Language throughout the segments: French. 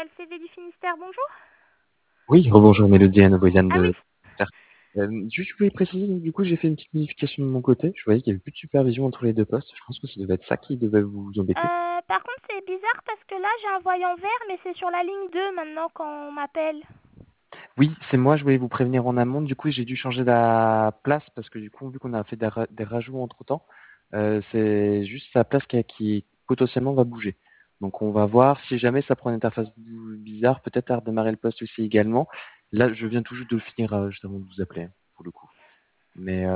LCV du Finistère, bonjour. Oui, rebonjour Mélodie, à nouveau Yann Ah oui, de juste, je voulais préciser, du coup, j'ai fait une petite modification de mon côté. Je voyais qu'il n'y avait plus de supervision entre les deux postes. Je pense que ça devait être ça qui devait vous embêter. par contre c'est bizarre parce que là j'ai un voyant vert mais c'est sur la ligne 2 maintenant quand on m'appelle. Oui, c'est moi, je voulais vous prévenir en amont. Du coup, j'ai dû changer la place parce que du coup, vu qu'on a fait des rajouts entre-temps, c'est juste la place qui potentiellement va bouger. Donc, on va voir si jamais ça prend une interface bizarre, peut-être à redémarrer le poste aussi également. Là, je viens tout juste de le finir, juste avant de vous appeler, hein, pour le coup. Mais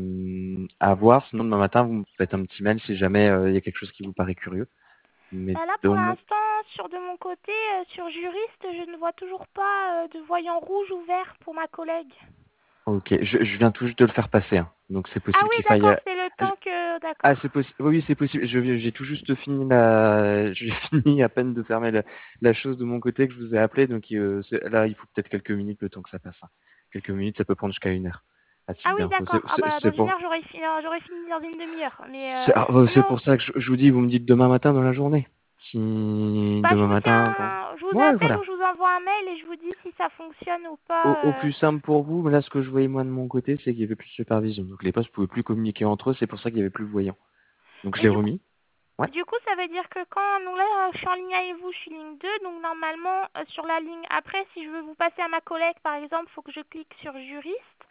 à voir, sinon demain matin, vous me faites un petit mail si jamais il y a quelque chose qui vous paraît curieux. Mais Bah là de pour mon... l'instant de mon côté, sur juriste, je ne vois toujours pas de voyant rouge ou vert pour ma collègue. Ok, je viens tout juste de le faire passer, hein. Donc c'est Ah possible oui qu'il faille... d'accord, c'est le temps que... Ah, D'accord. c'est possible. Oui, c'est possible. J'ai tout juste fini j'ai fini à peine de fermer la chose de mon côté que je vous ai appelé. Donc là, il faut peut-être quelques minutes le temps que ça passe, hein. Quelques minutes, ça peut prendre jusqu'à 1 heure. À Ah titre oui d'info. d'accord, ah bah dans une heure j'aurais fini dans une demi-heure. Mais C'est non, pour ça que je vous dis, vous me dites demain matin dans la journée. Si bah demain matin, quand... je vous Ouais, appelle voilà. ou je vous envoie un mail et je vous dis si ça fonctionne ou Au pas. plus simple pour vous, là, ce que je voyais moi de mon côté, c'est qu'il y avait plus de supervision. Donc les postes pouvaient plus communiquer entre eux, c'est pour ça qu'il y avait plus le voyant. Donc je Mais l'ai remis. Ouais. du coup, ça veut dire que quand donc là, je suis en ligne avec vous, je suis ligne 2 donc normalement, sur la ligne après, si je veux vous passer à ma collègue, par exemple, il faut que je clique sur juriste.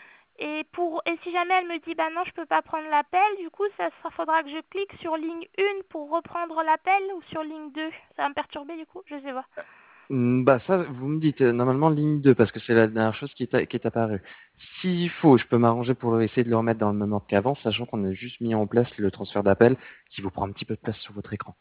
Et si jamais elle me dit, bah non, je peux pas prendre l'appel, du coup, ça faudra que je clique sur ligne 1 pour reprendre l'appel ou sur ligne 2. Ça va me perturber, du coup, je sais pas. Bah ça, vous me dites normalement ligne 2 parce que c'est la dernière chose qui est apparue. S'il faut, je peux m'arranger pour essayer de le remettre dans le même ordre qu'avant, sachant qu'on a juste mis en place le transfert d'appel qui vous prend un petit peu de place sur votre écran.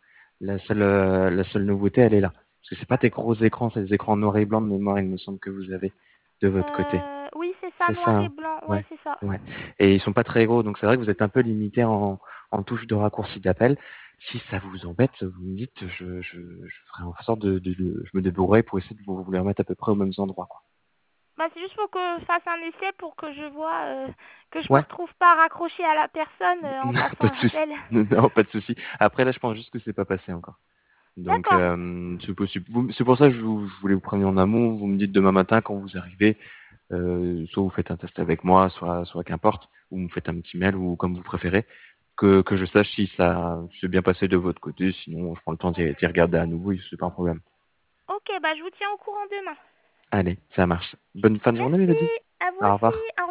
La seule nouveauté, elle est là. Parce que c'est pas des gros écrans, c'est des écrans noir et blanc de mémoire, il me semble que vous avez de votre côté. Oui, c'est ça, C'est ça, noir et hein. blanc, ouais, Ouais, c'est ça. ouais. Et ils sont pas très gros, donc c'est vrai que vous êtes un peu limité en touche de raccourci d'appel. Si ça vous embête, vous me dites, je ferai en sorte je me débrouillerai pour essayer de vous les remettre à peu près aux mêmes endroits, quoi. Bah, c'est juste pour que je fasse un essai pour que je vois que je me Ouais, retrouve pas raccroché à la personne en non, passant pas de souci. l'appel. Non, pas de souci. Après, là, je pense juste que c'est pas passé encore. Donc, D'accord. c'est possible. C'est pour ça que je voulais vous prévenir en amont. Vous me dites demain matin quand vous arrivez, soit vous faites un test avec moi, soit qu'importe, ou vous me faites un petit mail ou comme vous préférez, que je sache si ça s'est bien passé de votre côté. Sinon, je prends le temps d'y regarder à nouveau, c'est pas un problème. Ok, bah je vous tiens au courant demain. Allez, ça marche. Bonne fin de journée, Merci, Mélodie. à vous Au aussi, revoir.